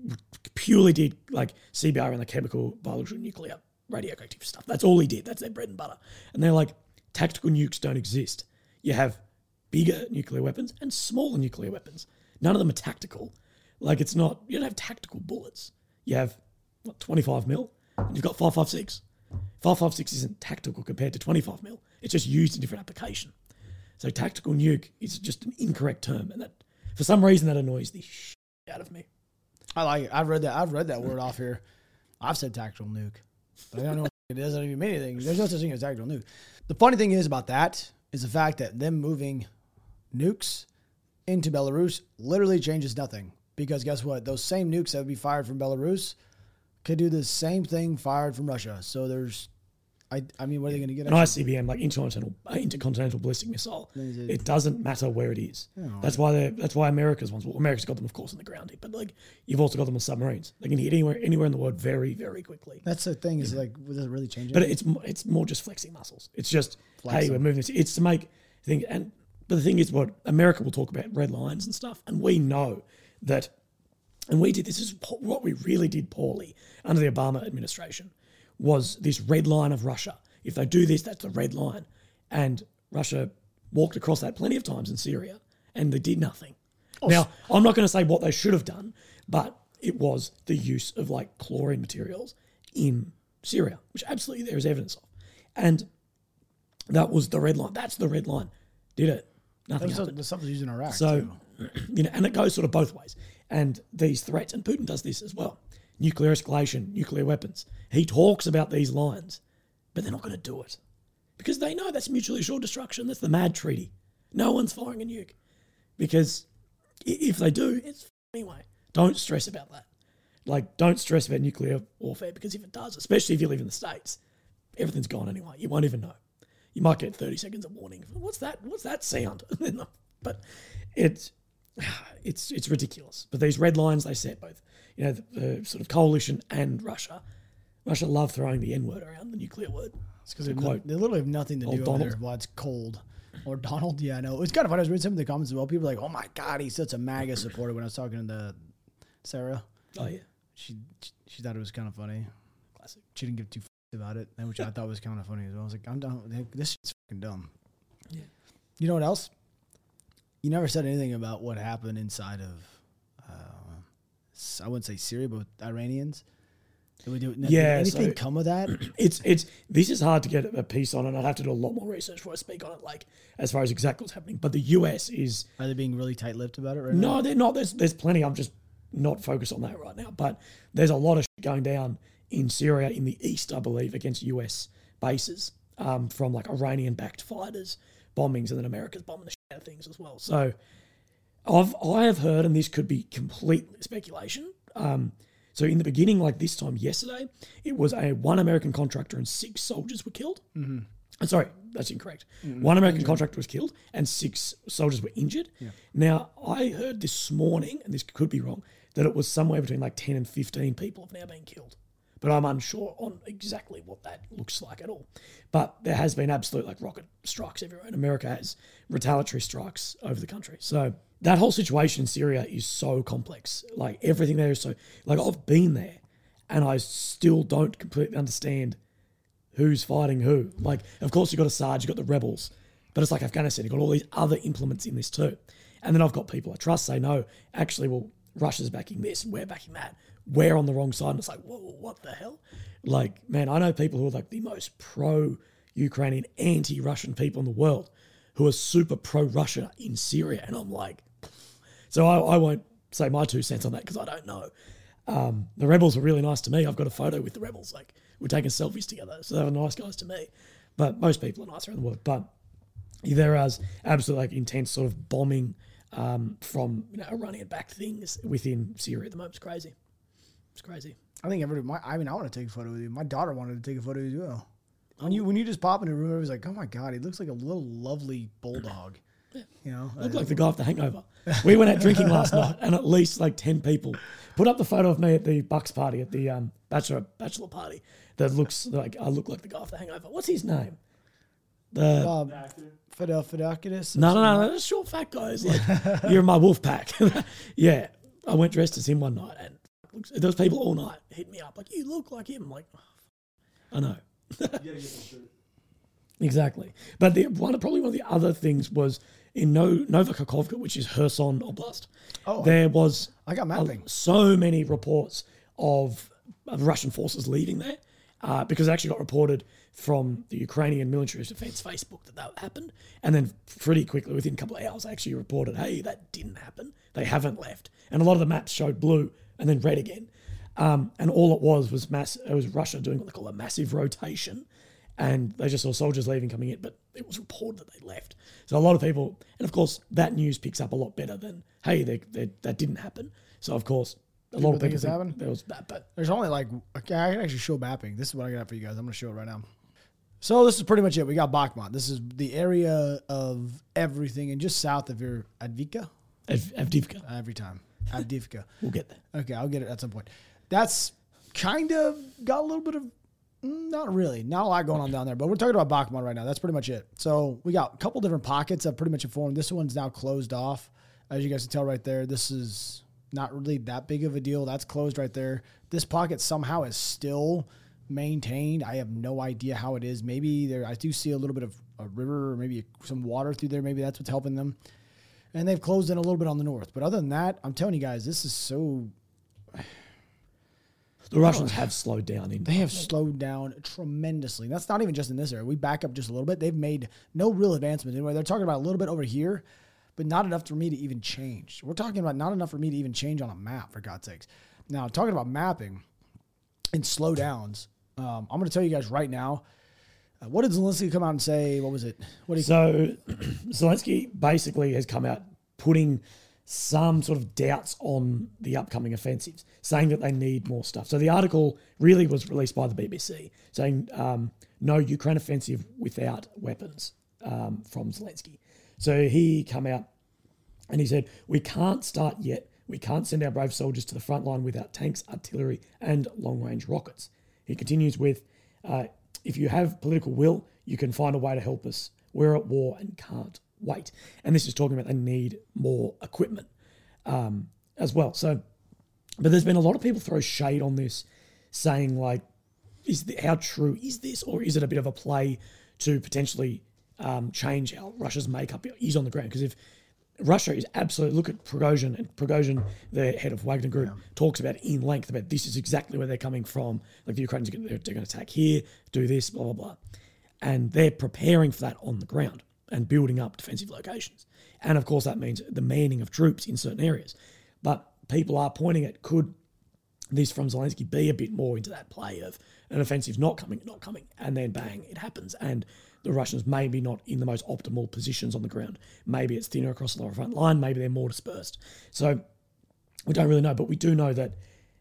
Speaker 2: purely did CBR and the chemical, biological, nuclear, radioactive stuff. That's all he did. That's their bread and butter. And they're like, tactical nukes don't exist. You have bigger nuclear weapons and smaller nuclear weapons. None of them are tactical. It's not, you don't have tactical bullets. You have 25 mil and you've got 5.56. 5.56 isn't tactical compared to 25 mil. It's just used in different application. So tactical nuke is just an incorrect term, and that for some reason that annoys the shit out of me.
Speaker 1: I like it. I've read that word off here. I've said tactical nuke, but I don't know what it doesn't even mean anything. There's no such thing as tactical nuke. The funny thing is about that is the fact that them moving nukes into Belarus literally changes nothing. Because guess what? Those same nukes that would be fired from Belarus could do the same thing fired from Russia. So there's, I mean, what are they going to get?
Speaker 2: An ICBM, intercontinental ballistic missile. It doesn't matter where it is. That's why America's ones. Well, America's got them, of course, in the ground. But you've also got them on submarines. They can hit anywhere in the world very, very quickly.
Speaker 1: That's the thing. Is does it really change?
Speaker 2: But it's more just flexing muscles. It's just hey, we're moving this. It's to make things. But the thing is, what America will talk about red lines and stuff, and we know that. And we did this is what we really did poorly under the Obama administration. Was this red line of Russia. If they do this, that's the red line. And Russia walked across that plenty of times in Syria, and they did nothing. Now, I'm not going to say what they should have done, but it was the use of chlorine materials in Syria, which absolutely there is evidence of. And that was the red line. That's the red line. Did it? Nothing happened.
Speaker 1: The stuff was used in Iraq,
Speaker 2: so,
Speaker 1: too.
Speaker 2: And it goes sort of both ways. And these threats, and Putin does this as well. Nuclear escalation, nuclear weapons. He talks about these lines, but they're not going to do it because they know that's mutually assured destruction. That's the MAD treaty. No one's firing a nuke because if they do, it's anyway. Don't stress about that. Don't stress about nuclear warfare because if it does, especially if you live in the States, everything's gone anyway. You won't even know. You might get 30 seconds of warning. What's that? What's that sound? But it's ridiculous. But these red lines they set both, the sort of coalition and Russia. Russia love throwing the N-word around, the nuclear word.
Speaker 1: It's because they literally have nothing to do over there while it's cold. Or Donald, yeah, I know. It's kind of funny. I was reading some of the comments as well. People are like, oh my God, he's such a MAGA supporter when I was talking to Sarah.
Speaker 2: Oh, yeah.
Speaker 1: She thought it was kind of funny.
Speaker 2: Classic.
Speaker 1: She didn't give two about it, which I thought was kind of funny as well. I was like, I'm done. This shit's fucking dumb.
Speaker 2: Yeah. You
Speaker 1: know what else? You never said anything about what happened inside of, I wouldn't say Syria, but with Iranians. Did anything come of that?
Speaker 2: This is hard to get a piece on, and I'd have to do a lot more research before I speak on it, as far as exactly what's happening. But the US is...
Speaker 1: Are they being really tight-lipped about it right now?
Speaker 2: No, they're not. There's plenty. I'm just not focused on that right now. But there's a lot of shit going down in Syria, in the east, I believe, against US bases from Iranian-backed fighters, bombings, and then America's bombing the shit out of things as well. So I have heard, and this could be complete speculation, So in the beginning, like this time yesterday, it was one American contractor and 6 soldiers were killed. Mm-hmm. I'm sorry, that's incorrect. One American contractor was killed and 6 soldiers were injured. Yeah. Now, I heard this morning, and this could be wrong, that it was somewhere between like 10 and 15 people have now been killed. But I'm unsure on exactly what that looks like at all. But there has been absolute like rocket strikes everywhere. And America has retaliatory strikes over the country. So that whole situation in Syria is so complex. Like everything there is so, like I've been there and I still don't completely understand who's fighting who. Like, of course you've got Assad, you've got the rebels, but it's like Afghanistan, you've got all these other implements in this too. And then I've got people I trust say, no, actually, well, Russia's backing this and we're backing that. We're on the wrong side. And it's like, whoa, what the hell? Like, man, I know people who are like the most pro-Ukrainian, anti-Russian people in the world who are super pro-Russia in Syria. And I'm like, so I won't say my 2 cents on that because I don't know. The rebels were really nice to me. I've got a photo with the rebels. Like, we're taking selfies together. So they were nice guys to me. But most people are nice around the world. But there is absolutely like intense sort of bombing from Iranian-backed things within Syria at the moment. It's crazy. It's crazy.
Speaker 1: I think I want to take a photo with you. My daughter wanted to take a photo with you as well. When you just pop in a room, everybody's like, oh my God, he looks like a little lovely bulldog. Yeah. You know?
Speaker 2: Look like the guy off The Hangover. We went out drinking last night and at least like 10 people put up the photo of me at the Bucks party, at the bachelor party that looks like I look like the guy off The Hangover. What's his name?
Speaker 1: Fidakidis?
Speaker 2: No, that's short fat guy. It's like, you're in my wolf pack. Yeah. I went dressed as him one night and there was people all night hitting me up like, you look like him. I'm like, oh, I know. You gotta get the shirt. Exactly. But probably one of the other things was in Nova Kakhovka, which is Kherson Oblast. There was
Speaker 1: I got mapping.
Speaker 2: So many reports of Russian forces leaving there because it actually got reported from the Ukrainian military defense Facebook that happened. And then pretty quickly, within a couple of hours, they actually reported, hey, that didn't happen. They haven't left. And a lot of the maps showed blue and then red again. And all it was Russia doing what they call a massive rotation. And they just saw soldiers leaving, coming in, but it was reported that they left. So a lot of people, and of course, that news picks up a lot better than, hey, that didn't happen. So of course, a lot of people think
Speaker 1: happened.
Speaker 2: There was that, but
Speaker 1: there's only like, okay, I can actually show mapping. This is what I got for you guys. I'm going to show it right now. So this is pretty much it. We got Bakhmut. This is the area of everything, and just south of your Avdiivka.
Speaker 2: Avdiivka.
Speaker 1: Every time. Avdiivka.
Speaker 2: We'll get there.
Speaker 1: Okay, I'll get it at some point. That's kind of got a little bit of, not really, not a lot going on down there, but we're talking about Bakhmut right now. That's pretty much it. So we got a couple different pockets that pretty much informed. This one's now closed off. As you guys can tell right there, this is not really that big of a deal. That's closed right there. This pocket somehow is still maintained. I have no idea how it is. Maybe I do see a little bit of a river or maybe some water through there. Maybe that's what's helping them. And they've closed in a little bit on the north. But other than that, I'm telling you guys, this is so...
Speaker 2: The Russians have slowed down.
Speaker 1: They have slowed down tremendously. That's not even just in this area. We back up just a little bit. They've made no real advancement. Anyway, they're talking about a little bit over here, but not enough for me to even change. We're talking about not enough for me to even change on a map, for God's sakes. Now, talking about mapping and slowdowns, I'm going to tell you guys right now, what did Zelensky come out and say? What was it?
Speaker 2: So Zelensky basically has come out putting some sort of doubts on the upcoming offensives, saying that they need more stuff. So the article really was released by the BBC, saying no Ukraine offensive without weapons from Zelensky. So he come out and he said, we can't start yet. We can't send our brave soldiers to the front line without tanks, artillery, and long-range rockets. He continues with, if you have political will, you can find a way to help us. We're at war and can't wait. And this is talking about they need more equipment as well. So, but there's been a lot of people throw shade on this, saying like, how true is this, or is it a bit of a play to potentially change how Russia's makeup is on the ground? Because if Russia is absolutely, look at Prigozhin, and Prigozhin, the head of Wagner Group, talks about in length about this is exactly where they're coming from. Like the Ukrainians, they're going to attack here, do this, blah, blah, blah. And they're preparing for that on the ground and building up defensive locations. And of course, that means the manning of troops in certain areas. But people are pointing at, could this from Zelensky be a bit more into that play of an offensive not coming, and then bang, it happens. And the Russians maybe not in the most optimal positions on the ground. Maybe it's thinner across the front line. Maybe they're more dispersed. So we don't really know, but we do know that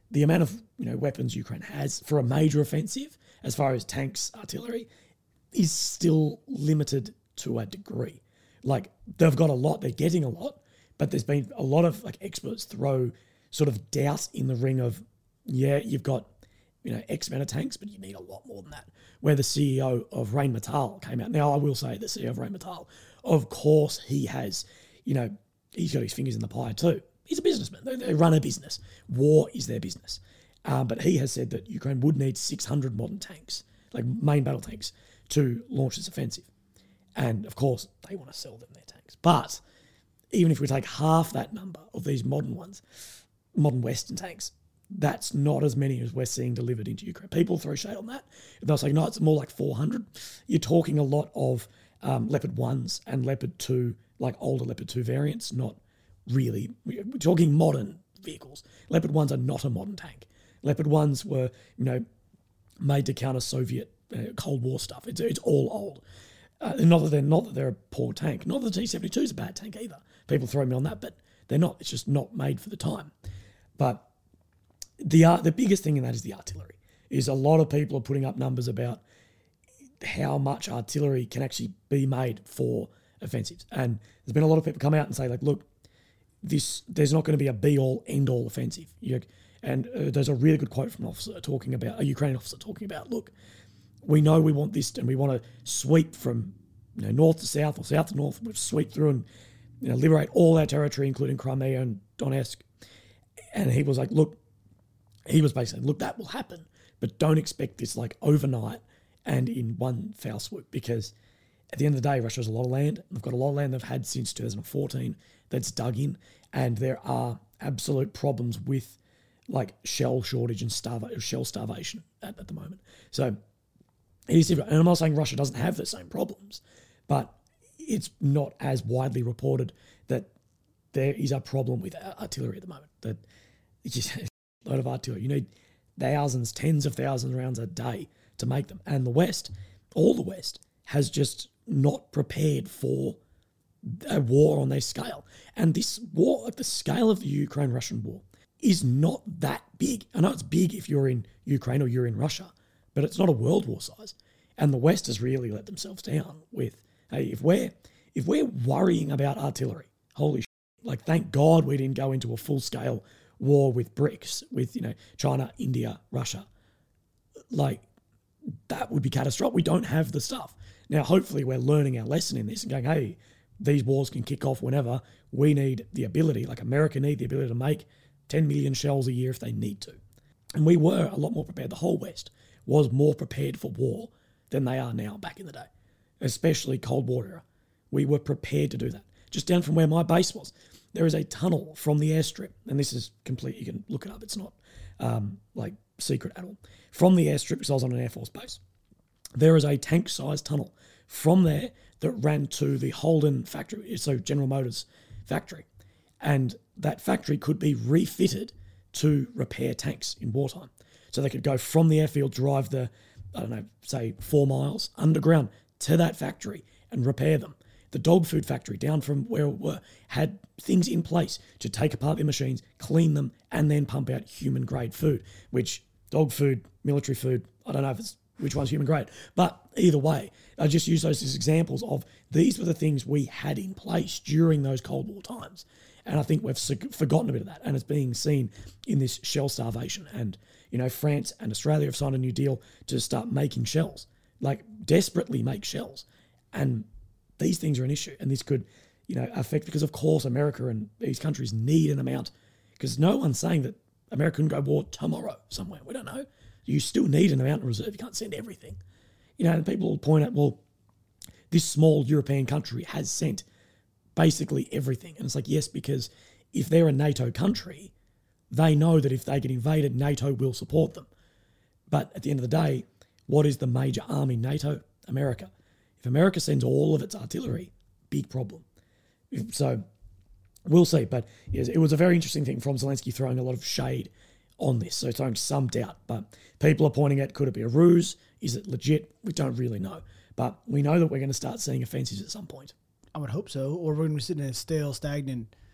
Speaker 2: the amount of weapons Ukraine has for a major offensive, as far as tanks, artillery, is still limited to a degree. Like, they've got a lot, they're getting a lot, but there's been a lot of experts throw sort of doubt in the ring of, yeah, you've got X amount of tanks, but you need a lot more than that. Where the CEO of Rheinmetall came out. Now, I will say the CEO of Rheinmetall, of course, he has, he's got his fingers in the pie too. He's a businessman. They run a business. War is their business. But he has said that Ukraine would need 600 modern tanks, like main battle tanks, to launch this offensive. And of course, they want to sell them their tanks. But even if we take half that number of these modern ones, modern Western tanks, that's not as many as we're seeing delivered into Ukraine. People throw shade on that. They'll say, no, it's more like 400. You're talking a lot of Leopard 1s and Leopard 2, like older Leopard 2 variants, not really. We're talking modern vehicles. Leopard 1s are not a modern tank. Leopard 1s were, made to counter Soviet Cold War stuff. It's all old. Not that they're a poor tank. Not that the T-72 is a bad tank either. People throw me on that, but they're not. It's just not made for the time. But the biggest thing in that is the artillery. Is a lot of people are putting up numbers about how much artillery can actually be made for offensives. And there's been a lot of people come out and say, like, look, there's not going to be a be-all, end-all offensive. And there's a really good quote from a Ukrainian officer talking about, look, we know we want this and we want to sweep from north to south or south to north. We'll sweep through and liberate all our territory, including Crimea and Donetsk. And he was like, look, that will happen, but don't expect this like overnight and in one foul swoop, because at the end of the day, Russia has a lot of land. They've got a lot of land they've had since 2014 that's dug in, and there are absolute problems with like shell shortage and shell starvation at the moment. So it is different. And I'm not saying Russia doesn't have the same problems, but it's not as widely reported that there is a problem with artillery at the moment. That it's just a load of artillery. You need thousands, tens of thousands of rounds a day to make them. And the West, all the West, has just not prepared for a war on their scale. And this war, at the scale of the Ukraine-Russian war, is not that big. I know it's big if you're in Ukraine or you're in Russia, but it's not a world war size. And the West has really let themselves down with, hey, if we're worrying about artillery, holy shit, like thank God we didn't go into a full-scale war with BRICS, with, China, India, Russia. Like, that would be catastrophic. We don't have the stuff. Now, hopefully we're learning our lesson in this and going, hey, these wars can kick off whenever. We need the ability, like America need the ability to make 10 million shells a year if they need to. And we were a lot more prepared. The whole West was more prepared for war than they are now back in the day, especially Cold War era. We were prepared to do that. Just down from where my base was, there is a tunnel from the airstrip, and this is complete, you can look it up, it's not secret at all. From the airstrip, because I was on an Air Force base, there is a tank-sized tunnel from there that ran to the Holden factory, so General Motors factory. And that factory could be refitted to repair tanks in wartime. So they could go from the airfield, drive the, say 4 miles underground to that factory and repair them. The dog food factory down from where it were had things in place to take apart their machines, clean them, and then pump out human-grade food, which dog food, military food, I don't know if it's which one's human grade. But either way, I just use those as examples of these were the things we had in place during those Cold War times. And I think we've forgotten a bit of that. And it's being seen in this shell starvation. And, France and Australia have signed a new deal to start making shells, like desperately make shells. And these things are an issue. And this could, affect, because of course America and these countries need an amount, because no one's saying that America can go war tomorrow somewhere. We don't know. You still need an amount of reserve. You can't send everything. And people will point out, well, this small European country has sent basically everything. And it's like, yes, because if they're a NATO country, they know that if they get invaded, NATO will support them. But at the end of the day, what is the major arm in NATO? America. If America sends all of its artillery, big problem. So we'll see. But yes, it was a very interesting thing from Zelensky throwing a lot of shade on this, so throwing some doubt. But people are pointing at, could it be a ruse? Is it legit? We don't really know. But we know that we're going to start seeing offensives at some point.
Speaker 1: I would hope so, or we're going to be sitting in a stale, stagnant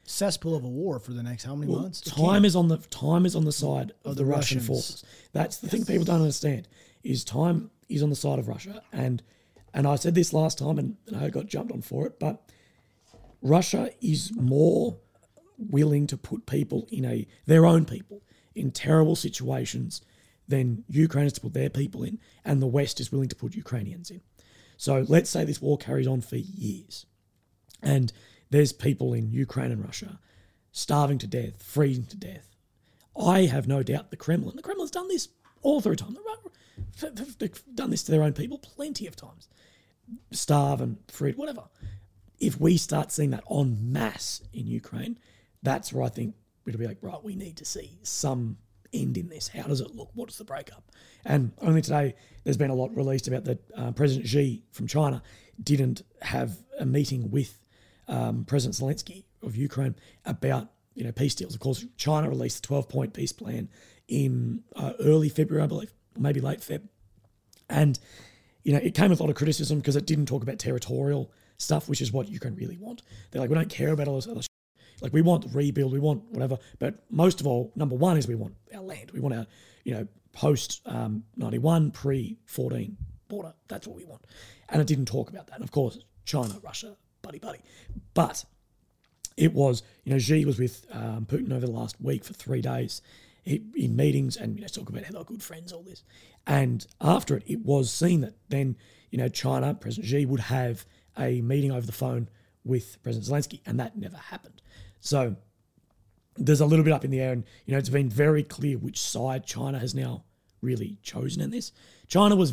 Speaker 1: cesspool of a war for the next how many months?
Speaker 2: Time is on the side of the Russian
Speaker 1: Russians.
Speaker 2: forces. That's the thing people don't understand is time is on the side of Russia. And I said this last time and I got jumped on for it, but Russia is more willing to put people their own people in terrible situations than Ukraine is to put their people in, and the West is willing to put Ukrainians in. So let's say this war carries on for years, and there's people in Ukraine and Russia starving to death, freezing to death. I have no doubt the Kremlin's done this all through time. They've done this to their own people plenty of times. Starve and freeze, whatever. If we start seeing that en masse in Ukraine, that's where I think it'll be like, right, we need to see some end in this. How does it look? What is the breakup? And only today there's been a lot released about that President Xi from China didn't have a meeting with President Zelensky of Ukraine about peace deals. Of course, China released a 12-point peace plan in early February, I believe, or maybe late Feb. And it came with a lot of criticism because it didn't talk about territorial stuff, which is what Ukraine really want. They're like, we don't care about all this other shit. Like, we want the rebuild, we want whatever. But most of all, number one is we want our land. We want our, post 91, pre-14 border. That's what we want. And it didn't talk about that. And of course, China, Russia, buddy. But it was, Xi was with Putin over the last week for 3 days in meetings and, talk about how they're good friends, all this. And after it was seen that then, China, President Xi would have a meeting over the phone with President Zelensky, and that never happened. So there's a little bit up in the air, and it's been very clear which side China has now really chosen in this. China was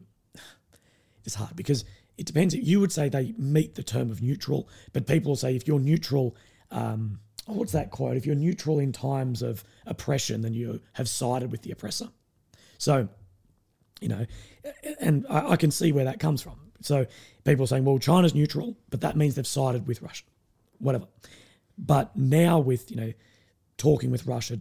Speaker 2: it's hard because it depends. You would say they meet the term of neutral, but people will say if you're neutral, what's that quote? If you're neutral in times of oppression, then you have sided with the oppressor. So, and I can see where that comes from. So people are saying, well, China's neutral, but that means they've sided with Russia, whatever. But now with, talking with Russia,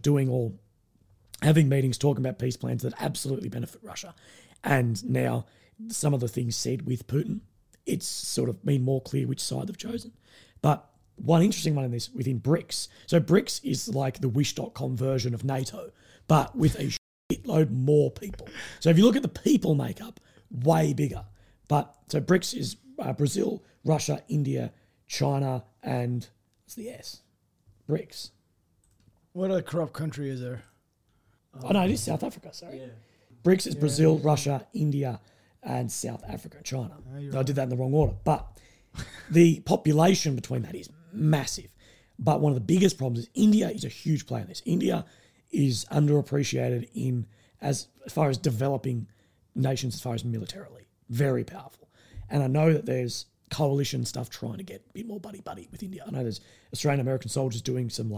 Speaker 2: having meetings, talking about peace plans that absolutely benefit Russia, and now some of the things said with Putin, it's sort of been more clear which side they've chosen. But one interesting one in this, within BRICS. So BRICS is like the Wish.com version of NATO, but with a shitload more people. So if you look at the people makeup, way bigger. But so BRICS is Brazil, Russia, India, China, and what's the S? BRICS.
Speaker 1: What other corrupt country is there?
Speaker 2: Oh no, it is South Africa. Sorry, BRICS is Brazil, Russia, India, and South Africa, China. I did that in the wrong order, but the population between that is massive. But one of the biggest problems is India is a huge player in this. India is underappreciated in as far as developing nations, as far as militarily. Very powerful. And I know that there's coalition stuff trying to get a bit more buddy-buddy with India. I know there's Australian American soldiers doing some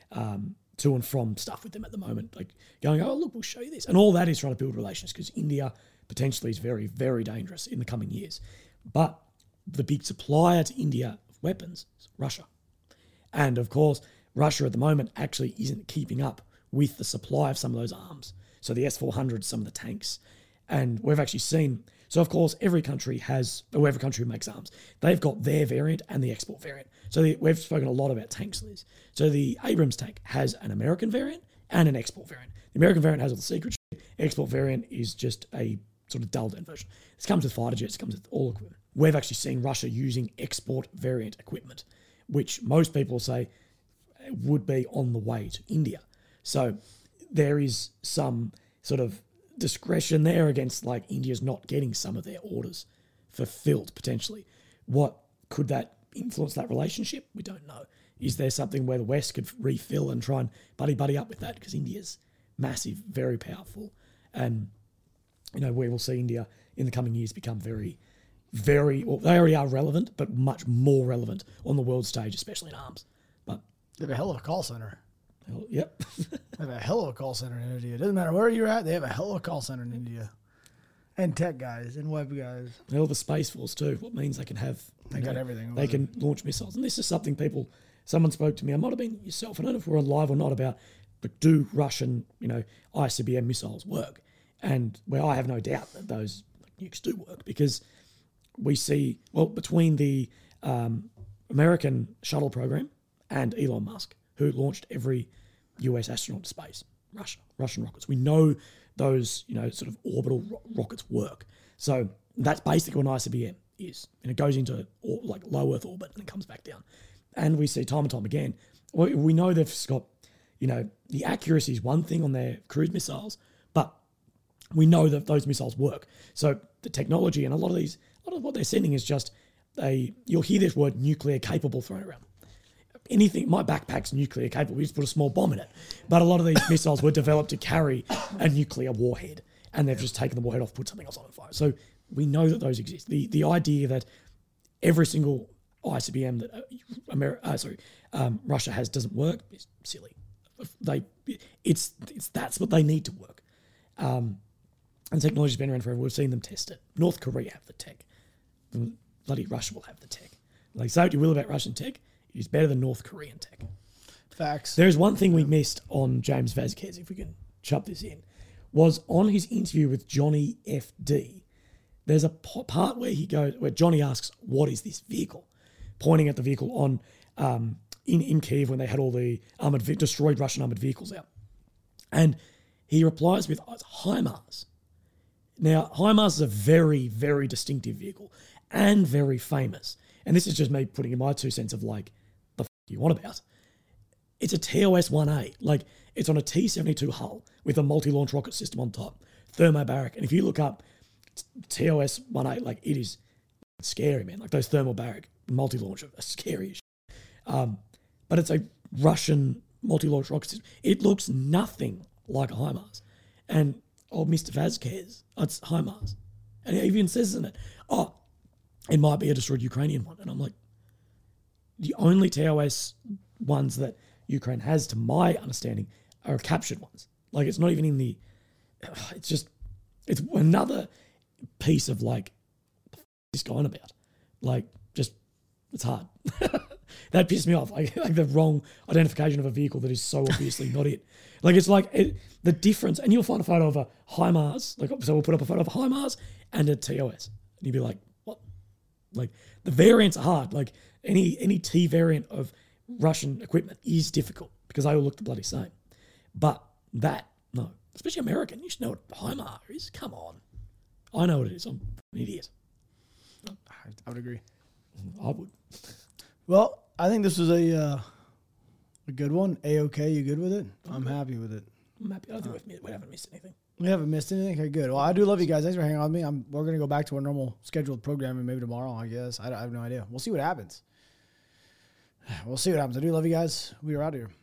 Speaker 2: to and from stuff with them at the moment, like going, oh, look, we'll show you this. And all that is trying to build relations because India potentially is very, very dangerous in the coming years. But the big supplier to India of weapons is Russia. And of course, Russia at the moment actually isn't keeping up with the supply of some of those arms. So the S-400s, some of the tanks. And we've actually seen... So, of course, every country who makes arms, they've got their variant and the export variant. So we've spoken a lot about tanks, Liz. So the Abrams tank has an American variant and an export variant. The American variant has all the secret shit. Export variant is just a sort of dulled-down version. This comes with fighter jets. It comes with all equipment. We've actually seen Russia using export variant equipment, which most people say would be on the way to India. So there is some sort of discretion there against like India's not getting some of their orders fulfilled potentially. What could that influence that relationship? We don't know. Is there something where the West could refill and try and buddy up with that? Because India's massive, very powerful, and we will see India in the coming years become very, very. Well, they already are relevant, but much more relevant on the world stage, especially in arms. But
Speaker 1: They have a hell of a call center.
Speaker 2: yep.
Speaker 1: They have a hell of a call center in India. It doesn't matter where you're at, they have a hell of a call center in India. And tech guys and web guys.
Speaker 2: Hell of a space force too. What means they can have.
Speaker 1: They got everything.
Speaker 2: They can launch missiles, and this is something someone spoke to me. I might have been yourself. I don't know if we're on live or not about, but do Russian, ICBM missiles work? And I have no doubt that those nukes do work because we see between the American shuttle program and Elon Musk, who launched every US astronaut to space. Russian rockets. We know those, sort of orbital rockets work. So that's basically what an ICBM is. And it goes into like low Earth orbit and it comes back down. And we see time and time again, we know they've got, the accuracy is one thing on their cruise missiles, but we know that those missiles work. So the technology and a lot of what they're sending is just you'll hear this word nuclear capable thrown around. Anything, my backpack's nuclear capable. We just put a small bomb in it. But a lot of these missiles were developed to carry a nuclear warhead, and they've just taken the warhead off, put something else on fire. So we know that those exist. The idea that every single ICBM that Russia has doesn't work is silly. That's what they need to work. And technology's been around forever. We've seen them test it. North Korea have the tech. Bloody Russia will have the tech. Like, say what you will about Russian tech, it is better than North Korean tech.
Speaker 1: Facts.
Speaker 2: There's one thing we missed on James Vasquez, if we can chop this in, was on his interview with Johnny FD. There's a part where Johnny asks, "What is this vehicle?" Pointing at the vehicle on in Kyiv when they had all the destroyed Russian armored vehicles out, and he replies with HIMARS. Now, HIMARS is a very, very distinctive vehicle and very famous. And this is just me putting in my 2 cents of like, the you want about? It's a TOS-1A. Like, it's on a T-72 hull with a multi-launch rocket system on top, thermobaric. And if you look up TOS-1A, like, it is scary, man. Like, those thermobaric multi-launch are scary as shit. But it's a Russian multi-launch rocket system. It looks nothing like a HIMARS. And old Mr. Vasquez, it's HIMARS. And he even says in it, it might be a destroyed Ukrainian one. And I'm like, the only TOS ones that Ukraine has, to my understanding, are captured ones. Like, it's not even in the... it's another piece of, like, what the f*** is going about? Like, just, it's hard. That pissed me off. Like the wrong identification of a vehicle that is so obviously not it. Like, it's like the difference, and you'll find a photo of a HIMARS, like, so we'll put up a photo of a HIMARS and a TOS. And you'll be like, what? Like, the variants are hard. Like, any T variant of Russian equipment is difficult because they all look the bloody same. But that, no. Especially American. You should know what HIMARS is. Come on. I know what it is. I'm an idiot.
Speaker 1: I would agree.
Speaker 2: I would.
Speaker 1: Well, I think this was a good one. A-okay, you good with it? I'm happy with it.
Speaker 2: I'm happy. I don't think we haven't missed anything.
Speaker 1: We haven't missed anything? Okay, good. Well, I do love you guys. Thanks for hanging out with me. We're going to go back to our normal scheduled programming maybe tomorrow, I guess. I have no idea. We'll see what happens. We'll see what happens. I do love you guys. We are out of here.